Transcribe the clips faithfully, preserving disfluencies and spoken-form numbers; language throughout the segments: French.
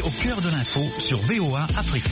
au cœur de l'info sur V O A Afrique.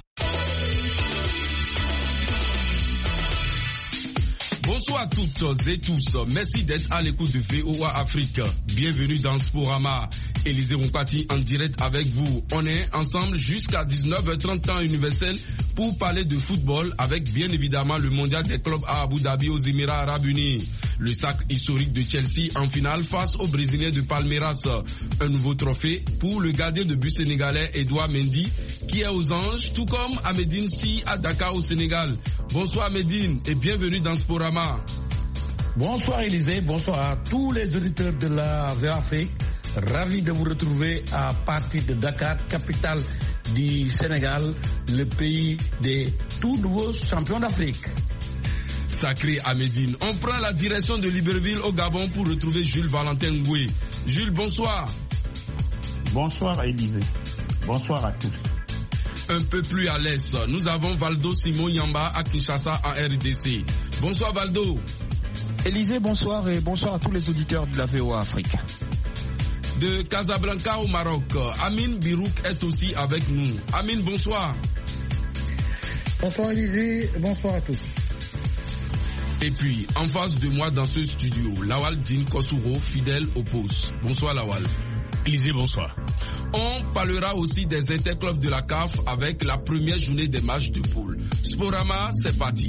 Bonsoir à toutes et tous. Merci d'être à l'écoute de V O A Afrique. Bienvenue dans Sporama. Élisée Rompati en direct avec vous. On est ensemble jusqu'à dix-neuf heures trente temps universel pour parler de football avec bien évidemment le mondial des clubs à Abu Dhabi aux Émirats Arabes Unis. Le sacre historique de Chelsea en finale face aux Brésiliens de Palmeiras. Un nouveau trophée pour le gardien de but sénégalais Edouard Mendy qui est aux anges, tout comme Ahmedine Sy à Dakar au Sénégal. Bonsoir Ahmedine et bienvenue dans Sporama. Bonsoir Élisée, bonsoir à tous les auditeurs de la V O A Afrique. Ravi de vous retrouver à partir de Dakar, capitale du Sénégal, le pays des tout nouveaux champions d'Afrique. Sacré Ahmedine. On prend la direction de Libreville au Gabon pour retrouver Jules Valentin Ngoué. Jules, bonsoir. Bonsoir Élisée. Bonsoir à tous. Un peu plus à l'est, nous avons Valdo Simon Yamba à Kinshasa en R D C. Bonsoir Valdo. Élisée, bonsoir et bonsoir à tous les auditeurs de la V O A Afrique. De Casablanca au Maroc, Amine Birouk est aussi avec nous. Amine, bonsoir. Bonsoir Élisée, bonsoir à tous. Et puis, en face de moi dans ce studio, Lawal Din Kossouro, fidèle au poste. Bonsoir Lawal. Élisée, bonsoir. On parlera aussi des interclubs de la C A F avec la première journée des matchs de poule. Sporama, c'est parti.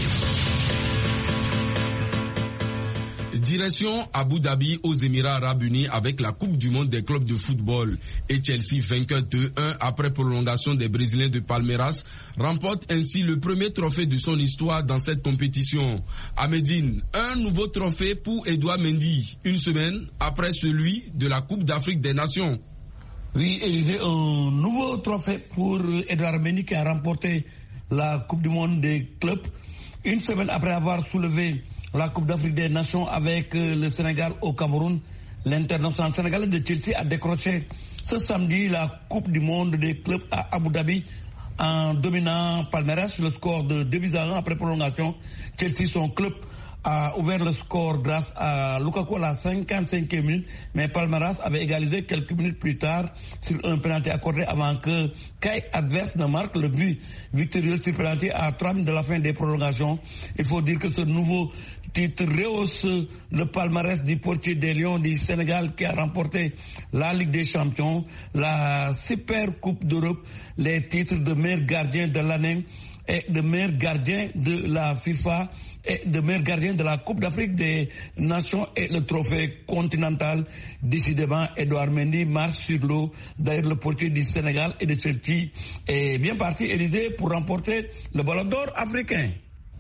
Direction Abu Dhabi aux Émirats Arabes Unis avec la Coupe du Monde des clubs de football. Et Chelsea, vainqueur deux un après prolongation des Brésiliens de Palmeiras, remporte ainsi le premier trophée de son histoire dans cette compétition. Ahmedine, un nouveau trophée pour Edouard Mendy, une semaine après celui de la Coupe d'Afrique des Nations. Oui, Élisée, un nouveau trophée pour Edouard Mendy qui a remporté la Coupe du Monde des clubs, une semaine après avoir soulevé la Coupe d'Afrique des Nations avec le Sénégal au Cameroun. L'international sénégalais de Chelsea a décroché ce samedi la Coupe du Monde des clubs à Abu Dhabi en dominant Palmeiras sur le score de deux buts à un après prolongation. Chelsea, son club, a ouvert le score grâce à Lukaku à la cinquante-cinquième minute, mais Palmeiras avait égalisé quelques minutes plus tard sur un penalty accordé avant que Kai adverse ne marque le but victorieux sur penalty à trois minutes de la fin des prolongations. Il faut dire que ce nouveau titre rehausse le palmarès du portier des Lions du Sénégal qui a remporté la Ligue des Champions, la Super Coupe d'Europe, les titres de meilleur gardien de l'année et de meilleur gardien de la FIFA et de meilleur gardien de la Coupe d'Afrique des Nations et le trophée continental. Décidément, Edouard Mendy marche sur l'eau. D'ailleurs, le portier du Sénégal et de Chelsea est bien parti, Élysée, pour remporter le Ballon d'Or africain.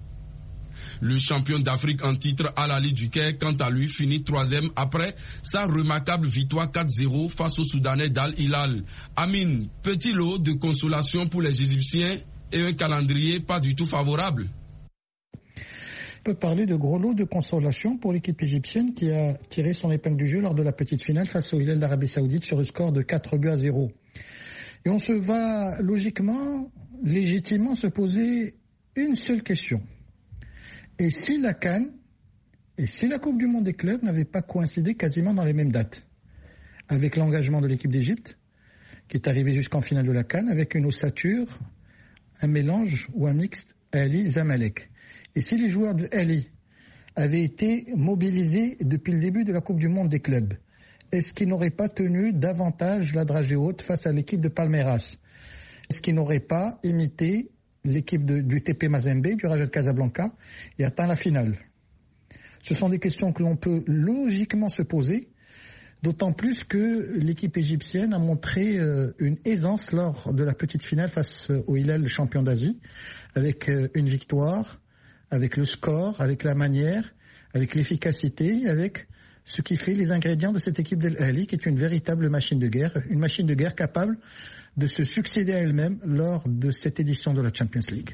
Le champion d'Afrique en titre Al-Ahly du Caire, quant à lui, finit troisième après sa remarquable victoire quatre zéro face au Soudanais d'Al Hilal. Amine, petit lot de consolation pour les Égyptiens et un calendrier pas du tout favorable. On peut parler de gros lot de consolation pour l'équipe égyptienne qui a tiré son épingle du jeu lors de la petite finale face au Hilal d'Arabie Saoudite sur le score de quatre buts à zéro. Et on se va logiquement, légitimement se poser une seule question. Et si la CAN et si la Coupe du Monde des clubs n'avaient pas coïncidé quasiment dans les mêmes dates, avec l'engagement de l'équipe d'Égypte, qui est arrivée jusqu'en finale de la CAN, avec une ossature, un mélange ou un mixte Ali-Zamalek. Et si les joueurs de Ali avaient été mobilisés depuis le début de la Coupe du Monde des clubs, est-ce qu'ils n'auraient pas tenu davantage la dragée haute face à l'équipe de Palmeiras? Est-ce qu'ils n'auraient pas imité l'équipe de, du T P Mazembe, du Raja de Casablanca, et atteint la finale? Ce sont des questions que l'on peut logiquement se poser, d'autant plus que l'équipe égyptienne a montré euh, une aisance lors de la petite finale face au Hilal, le champion d'Asie, avec euh, une victoire, avec le score, avec la manière, avec l'efficacité, avec ce qui fait les ingrédients de cette équipe d'Al Ahly, qui est une véritable machine de guerre, une machine de guerre capable de se succéder à elle-même lors de cette édition de la Champions League.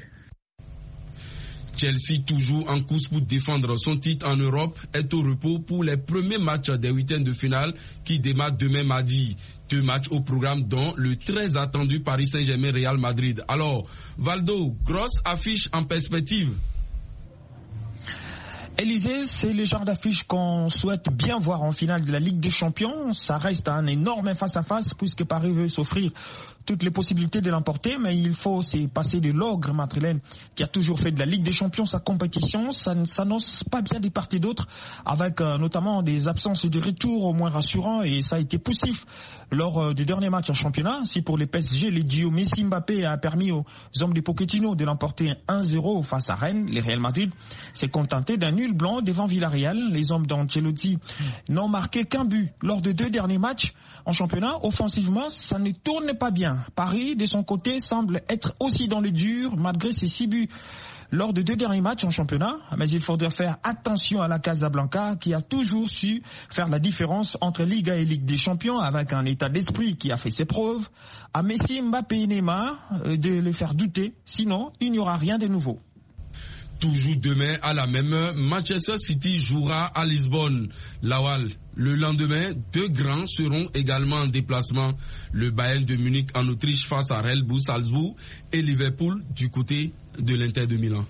Chelsea, toujours en course pour défendre son titre en Europe, est au repos pour les premiers matchs des huitièmes de finale qui démarrent demain mardi. Deux matchs au programme dont le très attendu Paris Saint-Germain-Real Madrid. Alors, Valdo, grosse affiche en perspective. Élysée, c'est le genre d'affiche qu'on souhaite bien voir en finale de la Ligue des Champions. Ça reste un énorme face-à-face puisque Paris veut s'offrir toutes les possibilités de l'emporter, mais il faut aussi passer de l'ogre madrilène qui a toujours fait de la Ligue des Champions sa compétition. Ça ne s'annonce pas bien des parts et d'autres, avec euh, notamment des absences de retour au moins rassurants, et ça a été poussif lors euh, du dernier match en championnat. Si pour les P S G, les duos Messi-Mbappé a permis aux hommes de Pochettino de l'emporter un zéro face à Rennes, les Real Madrid s'est contenté d'un nul blanc devant Villarreal. Les hommes d'Ancelotti n'ont marqué qu'un but lors de deux derniers matchs en championnat. Offensivement, ça ne tourne pas bien. Paris, de son côté, semble être aussi dans le dur malgré ses six buts lors de deux derniers matchs en championnat. Mais il faudrait faire attention à la Casablanca qui a toujours su faire la différence entre Liga et Ligue des Champions, avec un état d'esprit qui a fait ses preuves. À Messi, Mbappé et Neymar de les faire douter, sinon il n'y aura rien de nouveau. Toujours demain à la même heure, Manchester City jouera à Lisbonne. Lawal, le lendemain, deux grands seront également en déplacement. Le Bayern de Munich en Autriche face à Red Bull Salzbourg et Liverpool du côté de l'Inter de Milan.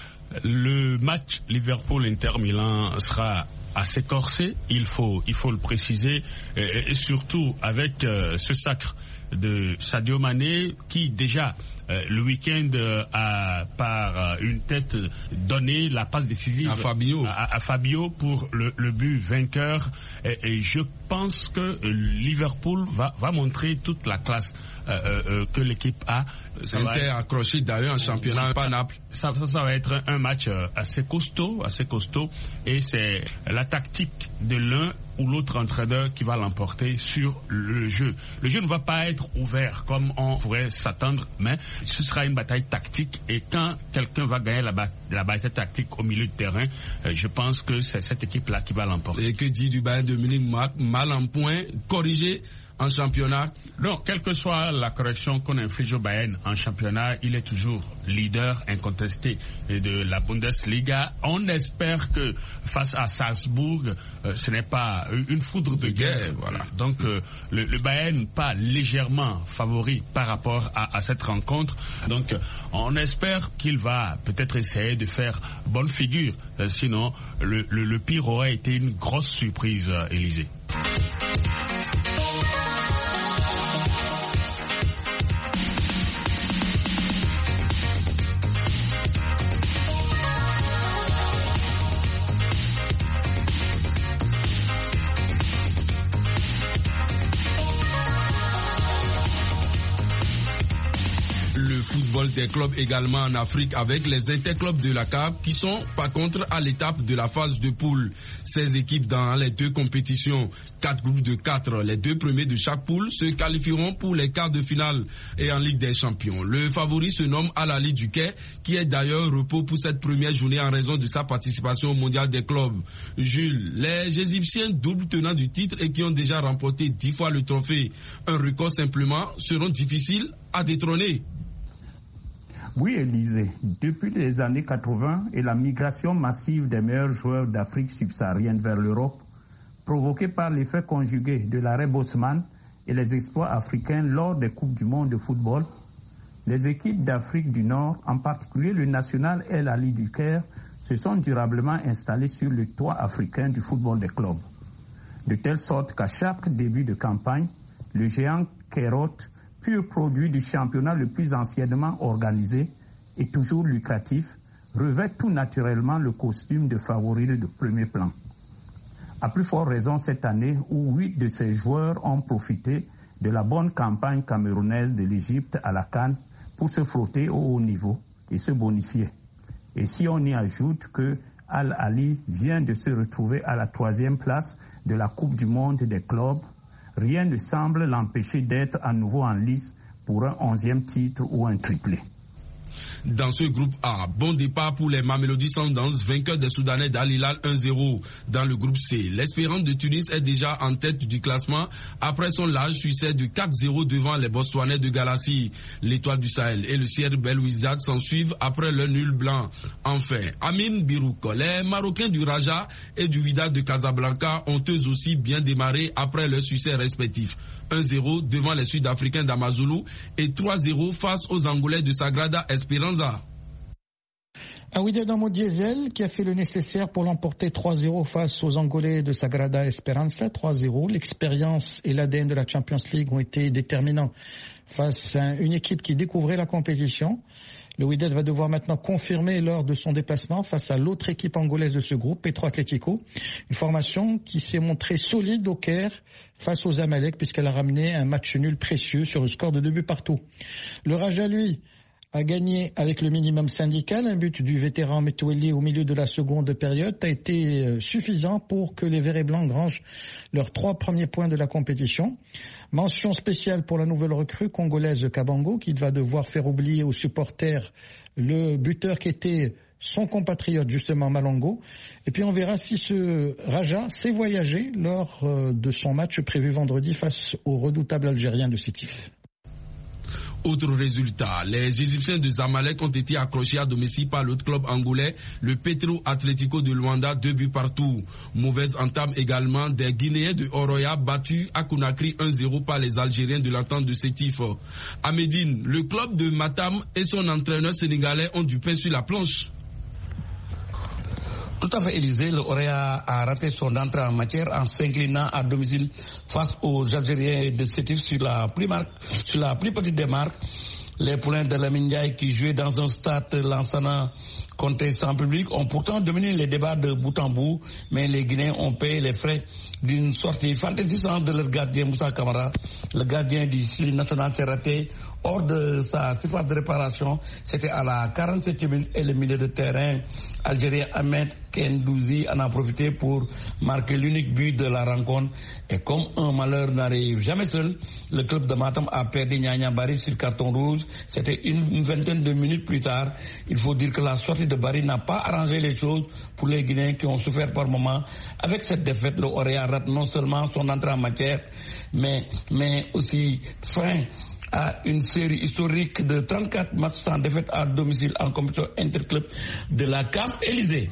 Le match Liverpool-Inter Milan sera assez corsé, il faut, il faut le préciser, et, et surtout avec euh, ce sacre de Sadio Mané qui déjà euh, le week-end euh, a par euh, une tête donné la passe décisive à Fabio, à, à Fabio pour le, le but vainqueur, et, et je pense que Liverpool va, va montrer toute la classe euh, euh, que l'équipe a. Inter accroché d'ailleurs en championnat, pas Naples. Ça, ça, ça va être un match assez costaud, assez costaud, et c'est la tactique de l'un ou l'autre entraîneur qui va l'emporter sur le jeu. Le jeu ne va pas être ouvert comme on pourrait s'attendre, mais ce sera une bataille tactique, et quand quelqu'un va gagner la, ba- la bataille tactique au milieu de terrain, euh, je pense que c'est cette équipe-là qui va l'emporter. Et que dit du Bayern de Munich, mal en point, corrigé en championnat? Non, quelle que soit la correction qu'on inflige au Bayern en championnat, il est toujours leader incontesté de la Bundesliga. On espère que face à Salzbourg, euh, ce n'est pas une foudre de guerre. Voilà. Donc euh, le, le Bayern pas légèrement favori par rapport à, à cette rencontre. Donc euh, on espère qu'il va peut-être essayer de faire bonne figure. Euh, sinon, le, le, le pire aurait été une grosse surprise, euh, Élysée. Des clubs également en Afrique avec les interclubs de la C A F qui sont par contre à l'étape de la phase de poule. seize équipes dans les deux compétitions, quatre groupes de quatre. Les deux premiers de chaque poule se qualifieront pour les quarts de finale et en Ligue des Champions. Le favori se nomme Al Ahly du Quai, qui est d'ailleurs repos pour cette première journée en raison de sa participation au mondial des clubs. Jules, les Égyptiens double tenants du titre et qui ont déjà remporté dix fois le trophée, un record simplement, seront difficiles à détrôner. Oui, Élysée, depuis les années quatre-vingts et la migration massive des meilleurs joueurs d'Afrique subsaharienne vers l'Europe, provoquée par l'effet conjugué de l'arrêt Bosman et les exploits africains lors des Coupes du Monde de football, les équipes d'Afrique du Nord, en particulier le national Al Ahly du Caire, se sont durablement installées sur le toit africain du football des clubs. De telle sorte qu'à chaque début de campagne, le géant Kairote, pur produit du championnat le plus anciennement organisé et toujours lucratif, revêt tout naturellement le costume de favori de premier plan. À plus forte raison cette année où huit de ces joueurs ont profité de la bonne campagne camerounaise de l'Égypte à la CAN pour se frotter au haut niveau et se bonifier. Et si on y ajoute que Al Ahly vient de se retrouver à la troisième place de la Coupe du Monde des clubs, rien ne semble l'empêcher d'être à nouveau en lice pour un onzième titre ou un triplé. Dans ce groupe A, bon départ pour les Mamelody Sundowns, vainqueurs des Soudanais d'Al Hilal un zéro. Dans le groupe C, l'Espérance de Tunis est déjà en tête du classement après son large succès de quatre zéro devant les Botswanais de Galassi. L'Étoile du Sahel et le Sierra Bell Wizard s'en suivent après le nul blanc. Enfin, Amin Birouk, les Marocains du Raja et du Wydad de Casablanca ont eux aussi bien démarré après leurs succès respectifs. un zéro devant les Sud-Africains d'Amazulu et trois zéro face aux Angolais de Sagrada Esperanza. Un Wydad en mode diesel qui a fait le nécessaire pour l'emporter trois zéro face aux Angolais de Sagrada Esperança. trois zéro. L'expérience et l'A D N de la Champions League ont été déterminants face à une équipe qui découvrait la compétition. Le Wydad va devoir maintenant confirmer lors de son déplacement face à l'autre équipe angolaise de ce groupe, Petro Atlético. Une formation qui s'est montrée solide au Caire face aux Zamalek puisqu'elle a ramené un match nul précieux sur le score de deux buts partout. Le Raja, lui, a gagné avec le minimum syndical. Un but du vétéran Metoueli au milieu de la seconde période a été suffisant pour que les Verts et Blancs grangent leurs trois premiers points de la compétition. Mention spéciale pour la nouvelle recrue congolaise Kabango qui va devoir faire oublier aux supporters le buteur qui était son compatriote justement Malongo. Et puis on verra si ce Raja sait voyager lors de son match prévu vendredi face au redoutable Algérien de Sétif. Autre résultat, les Égyptiens de Zamalek ont été accrochés à domicile par l'autre club angolais, le Petro Atlético de Luanda, deux buts partout. Mauvaise entame également des Guinéens de Oroya battus à Conakry un zéro par les Algériens de l'entente de Sétif. À Médine, le club de Matam et son entraîneur sénégalais ont du pain sur la planche. Tout à fait, Élysée, le Oroya a raté son entrée en matière en s'inclinant à domicile face aux Algériens de Sétif sur la plus, marque, sur la plus petite des marques. Les poulains de Lamine Ndiaye qui jouaient dans un stade Lansana compté sans public ont pourtant dominé les débats de bout en bout, mais les Guinéens ont payé les frais d'une sortie fantaisissante de leur gardien Moussa Camara. Le gardien du Sili national s'est raté hors de sa surface de réparation. C'était à la quarante-septième minute et le milieu de terrain algérien Ahmed Kendouzi en a profité pour marquer l'unique but de la rencontre. Et comme un malheur n'arrive jamais seul, le club de Matam a perdu Nyanya Bari sur carton rouge. C'était une, une vingtaine de minutes plus tard. Il faut dire que la sortie de Bari n'a pas arrangé les choses pour les Guinéens qui ont souffert par moments. Avec cette défaite, le Oroya rate non seulement son entrée en matière, mais, mais aussi frein à une série historique de trente-quatre matchs sans défaite à domicile en compétition interclub de la C A F Élysée.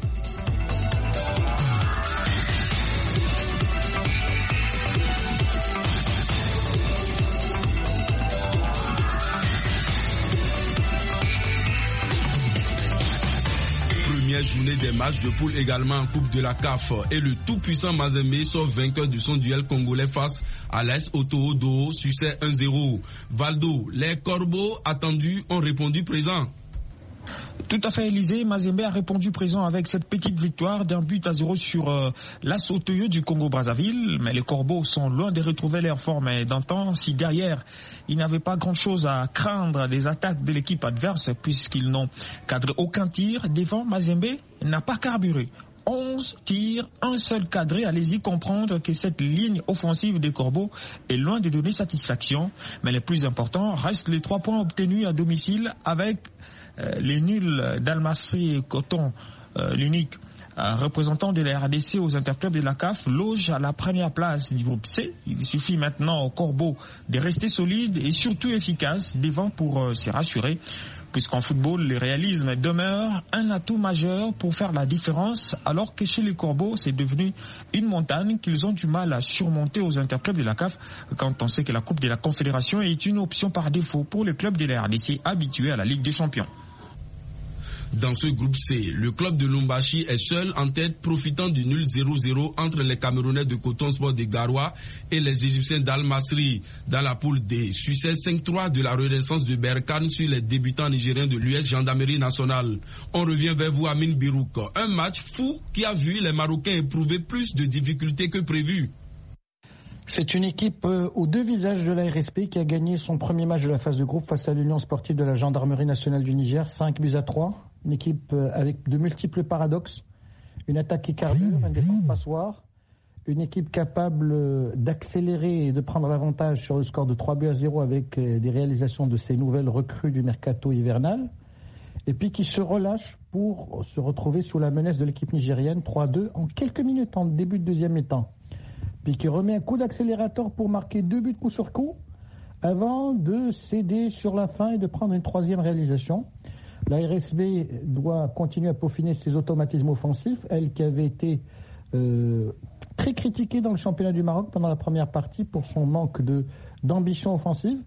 Première journée des matchs de poule également en Coupe de la C A F et le tout-puissant Mazembe sort vainqueur de son duel congolais face à l'A S Otoho Doo sur ses un zéro. Valdo, les corbeaux attendus ont répondu présent. Tout à fait, Élysée. Mazembe a répondu présent avec cette petite victoire d'un but à zéro sur euh, l'A S Otoyo du Congo-Brazzaville. Mais les Corbeaux sont loin de retrouver leur forme d'antan. Si derrière, ils n'avaient pas grand-chose à craindre des attaques de l'équipe adverse puisqu'ils n'ont cadré aucun tir, devant Mazembe n'a pas carburé. onze tirs, un seul cadré. Allez-y comprendre que cette ligne offensive des Corbeaux est loin de donner satisfaction. Mais le plus important reste les trois points obtenus à domicile avec Euh, les nuls d'Almasri Coton, euh, l'unique euh, représentant de la R D C aux interclubs de la C A F, loge à la première place du groupe C. Il suffit maintenant aux Corbeaux de rester solides et surtout efficaces devant pour euh, se rassurer, puisqu'en football, le réalisme demeure un atout majeur pour faire la différence, alors que chez les Corbeaux, c'est devenu une montagne qu'ils ont du mal à surmonter aux interclubs de la C A F, quand on sait que la Coupe de la Confédération est une option par défaut pour les clubs de la R D C habitués à la Ligue des Champions. Dans ce groupe C, le club de Lumbashi est seul en tête, profitant du nul zéro zéro entre les Camerounais de Coton Sport de Garoua et les Égyptiens d'Al-Masri. Dans la poule D, succès cinq trois de la renaissance de Berkane sur les débutants nigériens de l'U S Gendarmerie nationale. On revient vers vous, Amine Birouk. Un match fou qui a vu les Marocains éprouver plus de difficultés que prévu. C'est une équipe euh, aux deux visages de la R S P qui a gagné son premier match de la phase de groupe face à l'Union sportive de la Gendarmerie nationale du Niger, cinq buts à trois. Une équipe euh, avec de multiples paradoxes, une attaque qui carbure, une défense passoire, une équipe capable euh, d'accélérer et de prendre l'avantage sur le score de trois buts à zéro avec euh, des réalisations de ces nouvelles recrues du mercato hivernal, et puis qui se relâche pour se retrouver sous la menace de l'équipe nigérienne, trois deux en quelques minutes en début de deuxième mi-temps. Puis qui remet un coup d'accélérateur pour marquer deux buts coup sur coup, avant de céder sur la fin et de prendre une troisième réalisation. La R S B doit continuer à peaufiner ses automatismes offensifs, elle qui avait été euh, très critiquée dans le championnat du Maroc pendant la première partie pour son manque de, d'ambition offensive.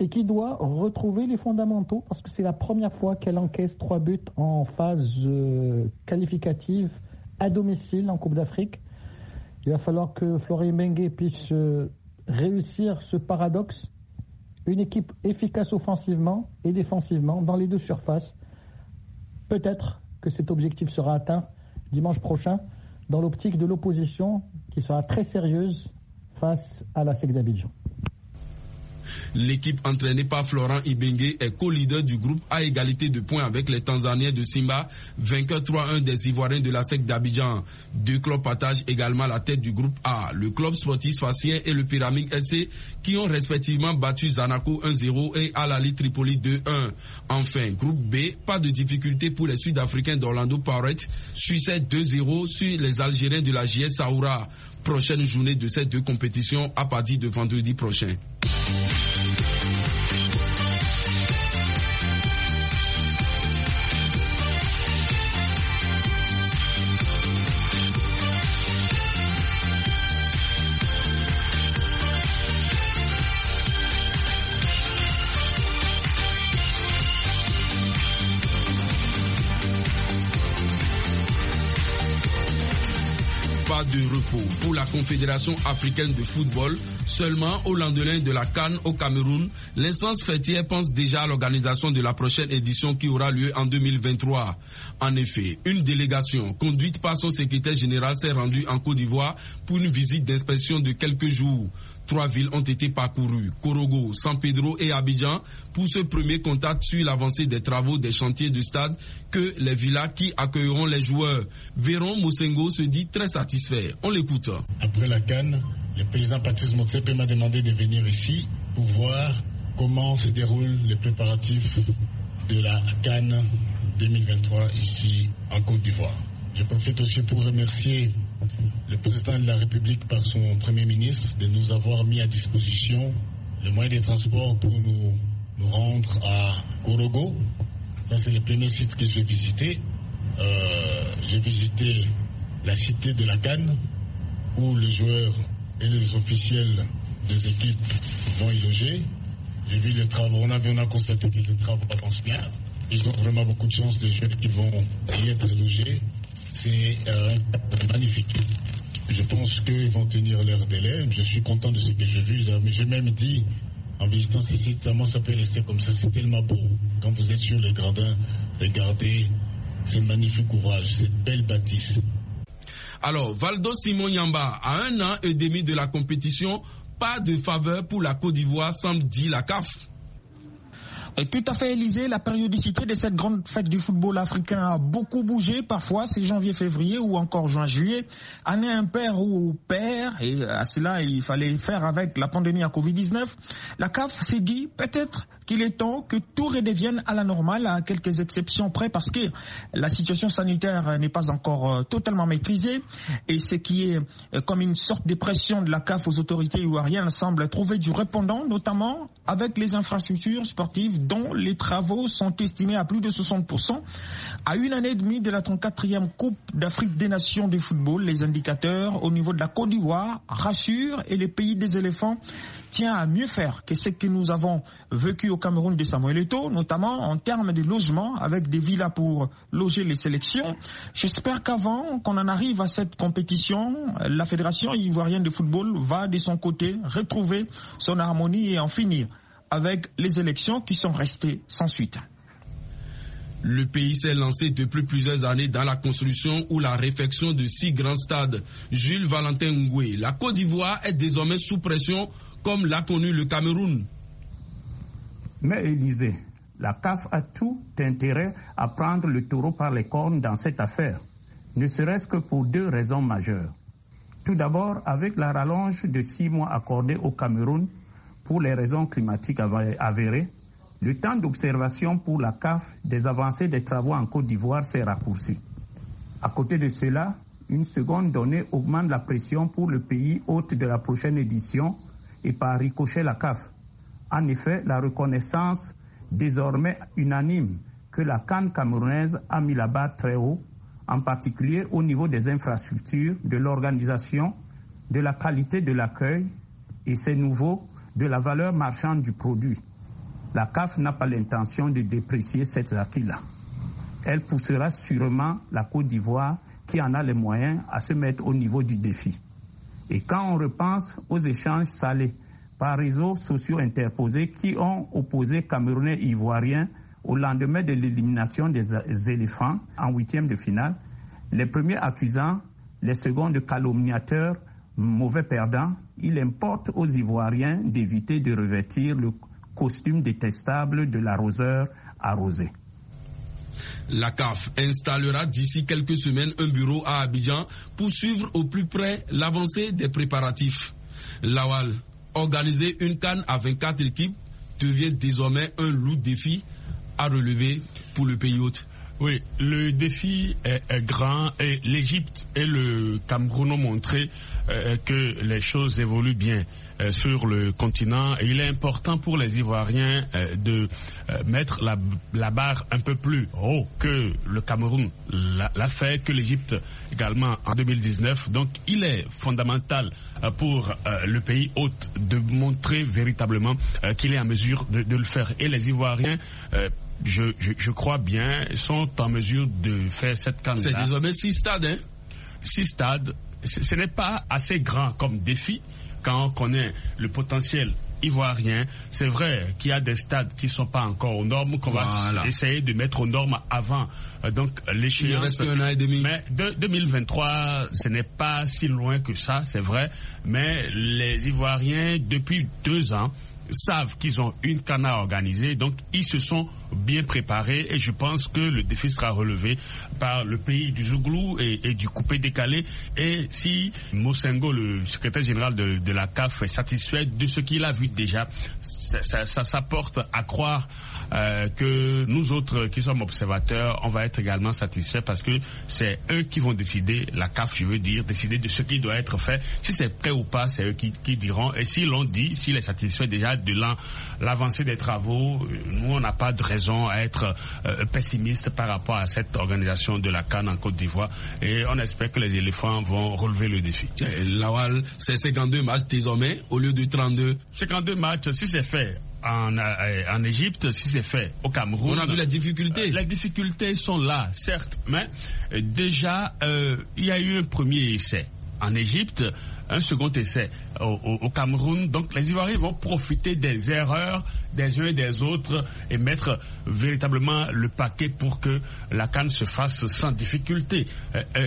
et qui doit retrouver les fondamentaux parce que c'est la première fois qu'elle encaisse trois buts en phase euh, qualificative à domicile en Coupe d'Afrique. Il va falloir que Florent Ibenge puisse euh, réussir ce paradoxe. Une équipe efficace offensivement et défensivement dans les deux surfaces. Peut-être que cet objectif sera atteint dimanche prochain dans l'optique de l'opposition qui sera très sérieuse face à la S E C d'Abidjan. L'équipe entraînée par Florent Ibenge est co-leader du groupe à égalité de points avec les Tanzaniens de Simba, vainqueurs trois à un des Ivoiriens de la S E C d'Abidjan. Deux clubs partagent également la tête du groupe A, le club sportif sfaxien et le Pyramide F C, qui ont respectivement battu Zanaco un zéro et Al Ahly Tripoli deux un. Enfin, groupe B, pas de difficulté pour les Sud-Africains d'Orlando Pirates, succès deux zéro sur les Algériens de la J S Saoura. Prochaine journée de ces deux compétitions à partir de vendredi prochain. Pas de repos pour la Confédération africaine de football. Seulement au lendemain de la CAN au Cameroun, l'instance fêtière pense déjà à l'organisation de la prochaine édition qui aura lieu en deux mille vingt-trois. En effet, une délégation conduite par son secrétaire général s'est rendue en Côte d'Ivoire pour une visite d'inspection de quelques jours. Trois villes ont été parcourues, Korogo, San Pedro et Abidjan, pour ce premier contact sur l'avancée des travaux des chantiers de stade que les villas qui accueilleront les joueurs. Véron Mosengo se dit très satisfait. On l'écoute. Après la CAN, le président Patrice Motsepe m'a demandé de venir ici pour voir comment se déroulent les préparatifs de la CAN deux mille vingt-trois ici en Côte d'Ivoire. Je profite aussi pour remercier le président de la République par son premier ministre de nous avoir mis à disposition le moyen de transport pour nous, nous rendre à Korogo. Ça, c'est le premier site que j'ai visité. Euh, j'ai visité la cité de la CAN où les joueurs et les officiels des équipes vont y loger. J'ai vu les travaux, on a, on a constaté que les travaux avancent bien. Ils ont vraiment beaucoup de chance, les joueurs qui vont y être logés. C'est euh, magnifique. Je pense qu'ils vont tenir leur délai. Je suis content de ce que j'ai vu. Mais j'ai même dit, en visitant ce site, comment ça peut rester comme ça? C'est tellement beau. Quand vous êtes sur les gradins, regardez, c'est un magnifique ouvrage, cette belle bâtisse. Alors, Valdo Simon Yamba, à un an et demi de la compétition, pas de faveur pour la Côte d'Ivoire, semble dire la C A F. Tout à fait, Élysée, la périodicité de cette grande fête du football africain a beaucoup bougé. Parfois, c'est janvier-février ou encore juin-juillet. Année impaire ou paire, et à cela, il fallait faire avec la pandémie à covid dix-neuf. La C A F s'est dit peut-être qu'il est temps que tout redevienne à la normale, à quelques exceptions près, parce que la situation sanitaire n'est pas encore totalement maîtrisée. Et ce qui est comme une sorte de pression de la C A F aux autorités ivoiriennes semble trouver du répondant, notamment avec les infrastructures sportives dont les travaux sont estimés à plus de soixante pour cent. À une année et demie de la trente-quatrième Coupe d'Afrique des Nations de football, les indicateurs au niveau de la Côte d'Ivoire rassurent et le pays des éléphants tient à mieux faire que ce que nous avons vécu au Cameroun de Samuel Eto'o, notamment en termes de logement avec des villas pour loger les sélections. J'espère qu'avant qu'on en arrive à cette compétition, la Fédération ivoirienne de football va de son côté retrouver son harmonie et en finir avec les élections qui sont restées sans suite. Le pays s'est lancé depuis plusieurs années dans la construction ou la réfection de six grands stades. Jules Valentin Ngoué, la Côte d'Ivoire est désormais sous pression comme l'a connu le Cameroun. Mais Élysée, la C A F a tout intérêt à prendre le taureau par les cornes dans cette affaire, ne serait-ce que pour deux raisons majeures. Tout d'abord, avec la rallonge de six mois accordée au Cameroun pour les raisons climatiques avérées, le temps d'observation pour la C A F des avancées des travaux en Côte d'Ivoire s'est raccourci. À côté de cela, une seconde donnée augmente la pression pour le pays hôte de la prochaine édition et par ricochet la C A F. En effet, la reconnaissance désormais unanime que la CAN camerounaise a mis la barre très haut, en particulier au niveau des infrastructures, de l'organisation, de la qualité de l'accueil et c'est nouveau, de la valeur marchande du produit. La C A F n'a pas l'intention de déprécier ces acquis-là. Elle poussera sûrement la Côte d'Ivoire, qui en a les moyens, à se mettre au niveau du défi. Et quand on repense aux échanges salés par réseaux sociaux interposés qui ont opposé Camerounais et Ivoiriens au lendemain de l'élimination des éléphants en huitième de finale, les premiers accusants, les seconds calomniateurs, mauvais perdants, il importe aux Ivoiriens d'éviter de revêtir le costume détestable de l'arroseur arrosé. La C A F installera d'ici quelques semaines un bureau à Abidjan pour suivre au plus près l'avancée des préparatifs. Lawal, organiser une CAN à vingt-quatre équipes devient désormais un lourd défi à relever pour le pays hôte. Oui, le défi est, est grand et l'Égypte et le Cameroun ont montré euh, que les choses évoluent bien euh, sur le continent. Et il est important pour les Ivoiriens euh, de euh, mettre la, la barre un peu plus haut que le Cameroun l'a, l'a fait, que l'Égypte également en deux mille dix-neuf. Donc il est fondamental euh, pour euh, le pays hôte de montrer véritablement euh, qu'il est en mesure de, de le faire. Et les Ivoiriens euh, Je, je, je crois bien, sont en mesure de faire cette candidature. C'est désormais six stades, hein? Six stades. Ce, ce n'est pas assez grand comme défi quand on connaît le potentiel ivoirien. C'est vrai qu'il y a des stades qui ne sont pas encore aux normes, qu'on voilà. va essayer de mettre aux normes avant euh, donc l'échéance. Il reste un an et demi. Mais de, deux mille vingt-trois, ce n'est pas si loin que ça, c'est vrai. Mais les Ivoiriens, depuis deux ans, savent qu'ils ont une CAN à organiser, donc ils se sont bien préparés et je pense que le défi sera relevé par le pays du Zouglou et, et du coupé-décalé. Et si Mosengo, le secrétaire général de, de la C A F, est satisfait de ce qu'il a vu déjà, ça, ça, ça, ça porte à croire euh, que nous autres qui sommes observateurs, on va être également satisfaits parce que c'est eux qui vont décider, la C A F je veux dire, décider de ce qui doit être fait. Si c'est prêt ou pas, c'est eux qui, qui diront. Et s'ils l'ont dit, s'il est satisfait déjà de l'avancée des travaux, nous on n'a pas de raison à être euh, pessimiste par rapport à cette organisation de la CAN en Côte d'Ivoire et on espère que les éléphants vont relever le défi. Lawal, c'est cinquante-deux matchs désormais au lieu de trente-deux. cinquante-deux matchs, si c'est fait en, euh, en Égypte, si c'est fait au Cameroun. On a vu les difficultés. Euh, les difficultés sont là, certes, mais euh, déjà euh, il y a eu un premier essai en Égypte, un second essai au, au, au Cameroun. Donc les Ivoiriens vont profiter des erreurs des uns et des autres et mettre véritablement le paquet pour que la CAN se fasse sans difficulté. Euh, euh,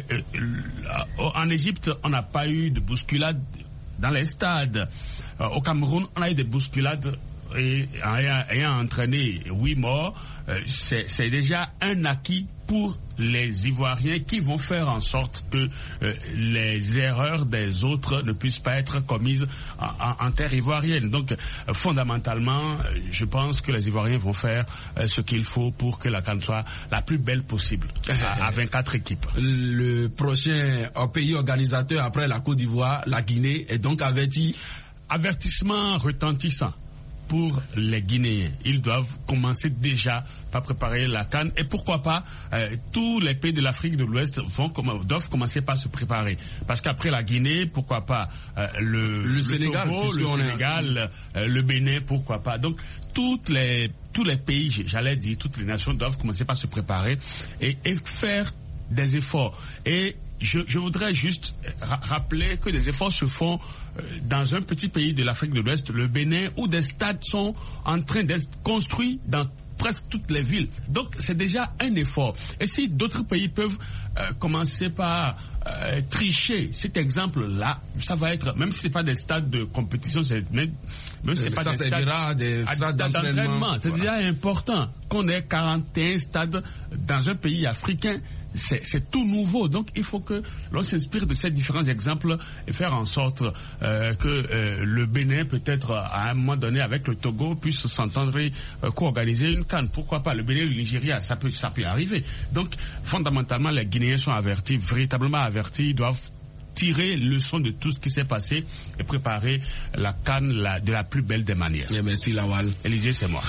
euh, en Égypte, on n'a pas eu de bousculade dans les stades. Euh, au Cameroun, on a eu des bousculades et ayant, ayant entraîné huit morts, euh, c'est, c'est déjà un acquis pour les Ivoiriens qui vont faire en sorte que euh, les erreurs des autres ne puissent pas être commises en, en, en terre ivoirienne. Donc, euh, fondamentalement, euh, je pense que les Ivoiriens vont faire euh, ce qu'il faut pour que la CAN soit la plus belle possible, à, à vingt-quatre équipes. Le prochain pays organisateur après la Côte d'Ivoire, la Guinée, est donc averti. Avertissement retentissant pour les Guinéens. Ils doivent commencer déjà par préparer la CAN et pourquoi pas euh, tous les pays de l'Afrique de l'Ouest vont doivent commencer par se préparer parce qu'après la Guinée, pourquoi pas euh, le, le, le Sénégal, Togo, le Sénégal, a... euh, le Bénin, pourquoi pas. Donc toutes les tous les pays, j'allais dire toutes les nations doivent commencer par se préparer et, et faire des efforts. Et Je, je voudrais juste ra- rappeler que des efforts se font euh, dans un petit pays de l'Afrique de l'Ouest, le Bénin, où des stades sont en train d'être construits dans presque toutes les villes. Donc c'est déjà un effort. Et si d'autres pays peuvent euh, commencer par euh, tricher cet exemple-là, ça va être, même si c'est pas des stades de compétition, c'est même, même si c'est pas ça des stades, des stades, stades d'entraînement. d'entraînement. C'est voilà. déjà important qu'on ait quarante et un stades dans un pays africain. C'est, c'est tout nouveau, donc il faut que l'on s'inspire de ces différents exemples et faire en sorte euh, que euh, le Bénin, peut-être à un moment donné avec le Togo, puisse s'entendre euh, co-organiser une CAN. Pourquoi pas le Bénin et le Nigeria, ça peut, ça peut arriver. Donc fondamentalement, les Guinéens sont avertis, véritablement avertis, ils doivent tirer leçon de tout ce qui s'est passé et préparer la CAN la, de la plus belle des manières. Et merci Lawal. Élisée, c'est moi.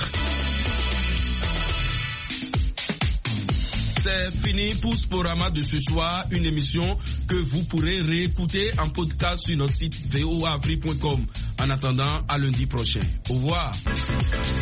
C'est fini pour Sporama de ce soir, une émission que vous pourrez réécouter en podcast sur notre site v o a afrique point com. En attendant, à lundi prochain. Au revoir.